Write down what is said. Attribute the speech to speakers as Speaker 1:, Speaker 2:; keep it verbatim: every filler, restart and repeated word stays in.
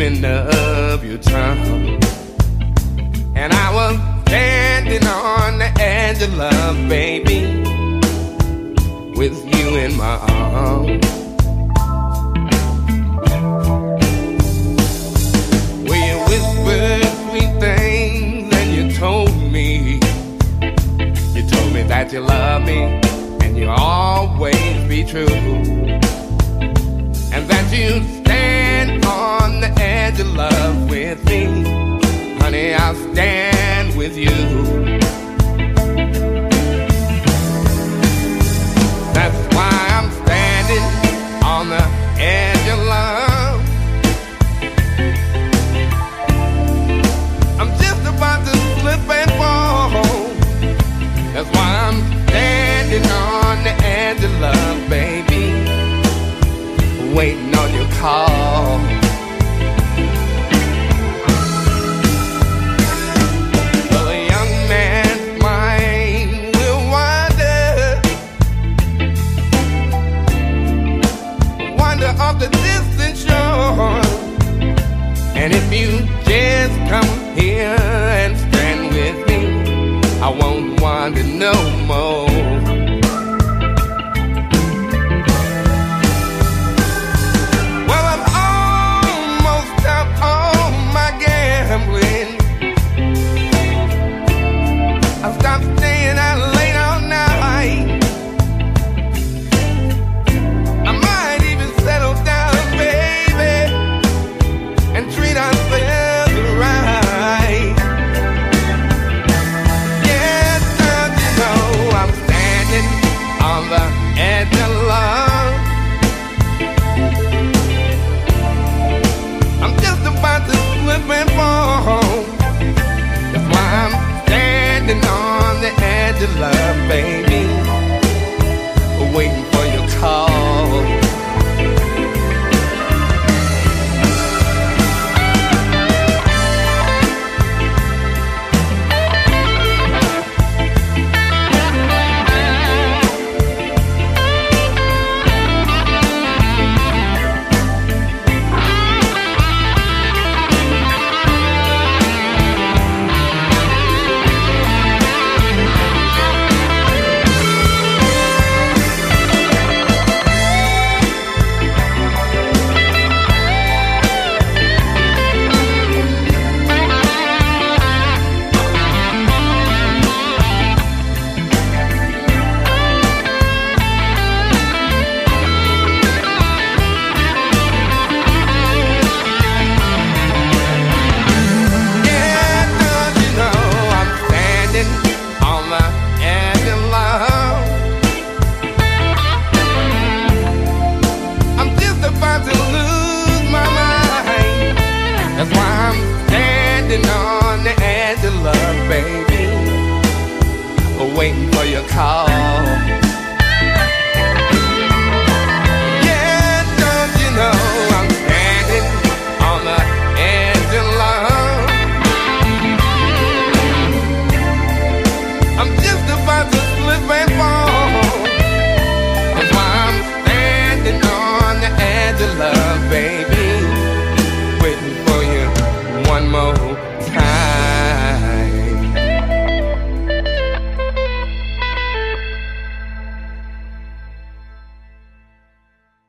Speaker 1: feeling of your tongue. And I was standing on the edge of love, baby, with you in my arms. Well, you whispered sweet things and you told me, you told me that you love me and you'll always be true, and that you stand on the edge of love with me. Honey, I'll stand with you. That's why I'm standing on the edge of love. I'm just about to slip and fall. That's why I'm standing on the edge of love, baby, waiting on your call. Well, a young man's mind will wander, wander off the distant shore. And if you just come here and stand with me, I won't wander no more. Well, I'm almost out on my gambling. I stopped staying out late all night. I might even settle down, baby, and treat ourselves right. Yes, don't you know I'm standing on the edge of love. I'm just about to slip and fall. That's why I'm standing on the edge of love, baby, waiting for your call. That's why I'm standing on the edge of love, baby, waiting for your call.